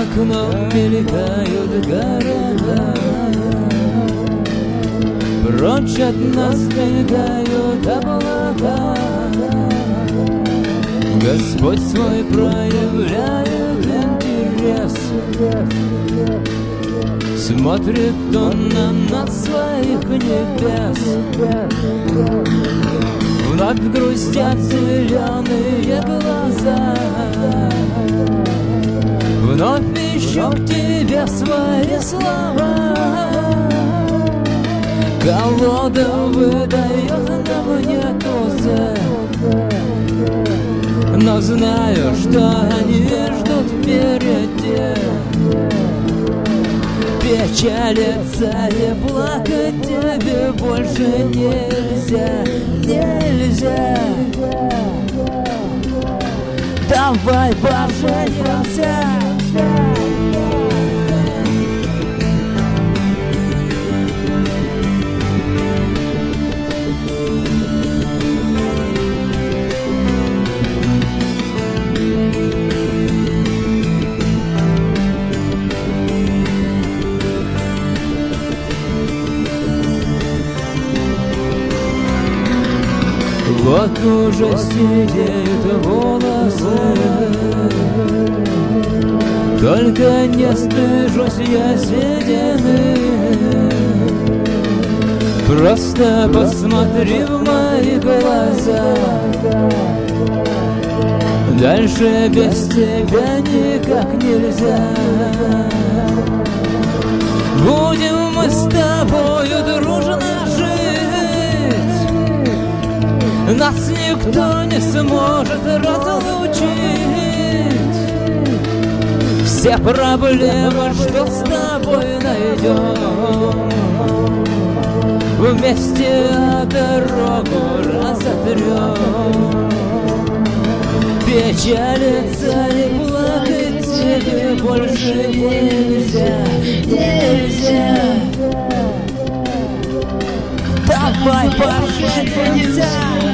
окном мелькают города, прочь от нас бегают облака. Господь свой проявляет интерес, смотрит Он на нас своих небес. Вновь грустят зеленые глаза, вновь ищу к тебе свои слова. Колода выдает нам не тузы, но знаю, что они ждут впереди. Печалиться и плакать тебе больше нельзя, нельзя. Давай поженимся. Вот уже сидеют волосы, только не стыжусь я седины. Просто посмотри в мои глаза, дальше без тебя никак нельзя. Будем мы с тобою дружно жить, нас никто не сможет разлучить. Все проблемы, что с тобой найдем, вместе дорогу разотрем. Печалиться и плакать тебе больше нельзя, нельзя. Давай поженимся.